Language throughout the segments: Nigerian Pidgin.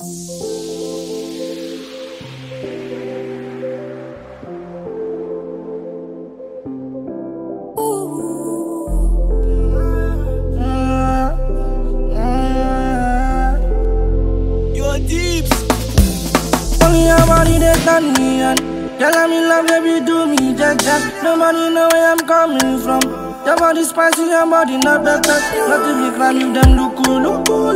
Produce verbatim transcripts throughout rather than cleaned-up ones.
Nobody they turn me on. Girl, I'm in love, baby, do me jack jack. Nobody know where I'm coming from. Your body spicy, your body not better. Not to be crime, you them look cool, look cool.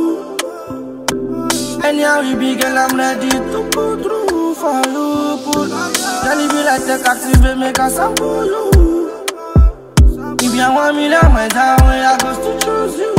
Anyhow you be, girl, I'm ready to go through for you. Pull. Girl, you be like the captive, make a sample you. If you want me, now my down way, I go to choose you.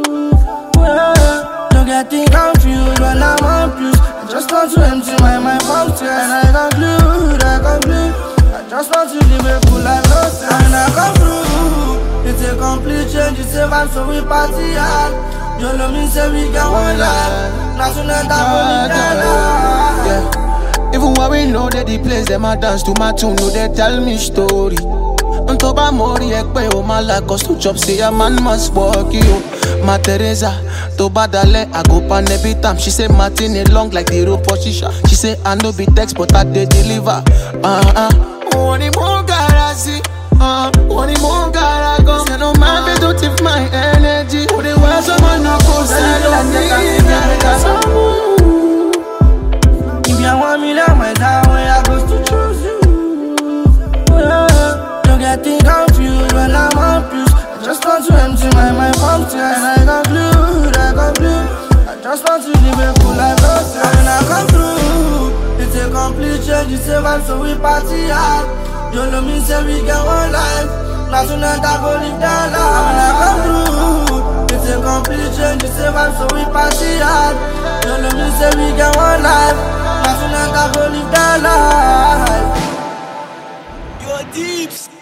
Well, don't get things confused when I'm on plus. Just want to empty my mind from tears. And I conclude, I conclude I just want to live a full life, no sense. And I come through. It's a complete change, it's a vibe, so we party hard. You know me, say we get one life. Not tonight, I believe that. Even when we know that the place, them a dance to my tune, no, they tell me story. On top of Mori, ekpe o malak, cause to chop, say a man must walk you. Ma Teresa, to badale, I go pan every time. She say Martin it long like the rope for shisha. She say I no be text, but I dey deliver. Uh uh. Oni mo garasi, uh. Oni mo garago. Say no man be to tip my energy. Who they want someone no go say no me. If you want me, now my down way, I go to choose you. Don't get things confused when I'm on plus. I just want to empty my mind from tears. And I conclude, I conclude I just want to live a full life, no sense. And I come through. It's a complete change, it's a vibe, so we party hard. You know me, say we get one life. Now tonight I go live that life. And I come through. It's a complete change, it's a vibe, so we party hard. You know me, say we get one life. Now tonight I go live that life. You're deeps.